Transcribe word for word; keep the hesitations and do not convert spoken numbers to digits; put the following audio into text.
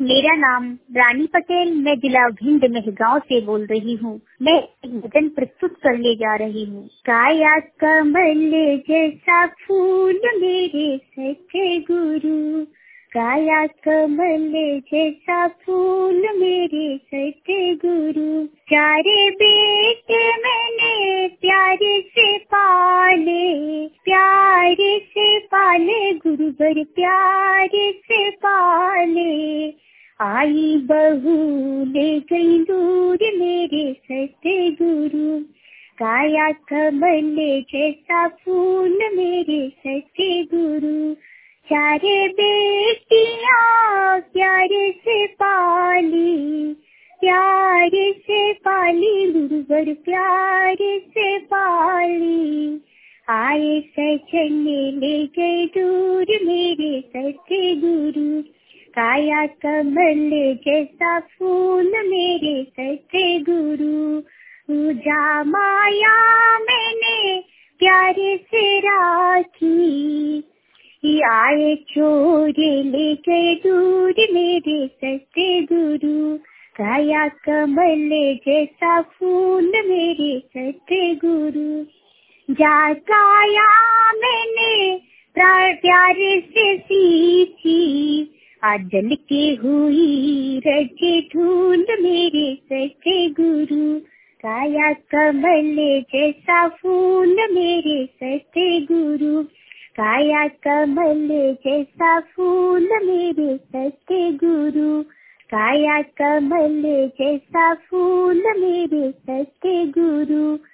मेरा नाम रानी पटेल, मैं जिला भिंड मेहगांव से बोल रही हूँ। मैं एक भजन प्रस्तुत करने जा रही हूँ। काया कमल जैसा फूल मेरे सच्चे गुरु, काया कमल जैसा फूल मेरे सच्चे गुरु। चारे बेटे मैंने प्यारे से पाले, प्यारे से पाले गुरुवर प्यारे से पाले। आई बहू ले गई दूर मेरे सच्चे गुरु, काया कमल जैसा फूल मेरे सच्चे गुरु। चारे बेटियां प्यारे से पाली, प्यारे से पाली गुरुवर प्यारे से पाली। आए सजन ले गए दूर मेरे सच्चे गुरु, काया कमल जैसा फूल मेरे सच्चे गुरु। पूजा माया मैंने प्यारे से राखी, आए चोर ले गए दूर मेरे सच्चे गुरु, काया कमल जैसा फूल मेरे सच्चे गुरु। जा काया मैंने प्यारे से सींची, आज जल के हुई रजे धूल मेरे सच्चे गुरु, काया कमल जैसा फूल मेरे सच्चे गुरु, काया कमल जैसा फूल मेरे सच्चे गुरु, काया कमल जैसा फूल मेरे सच्चे गुरु।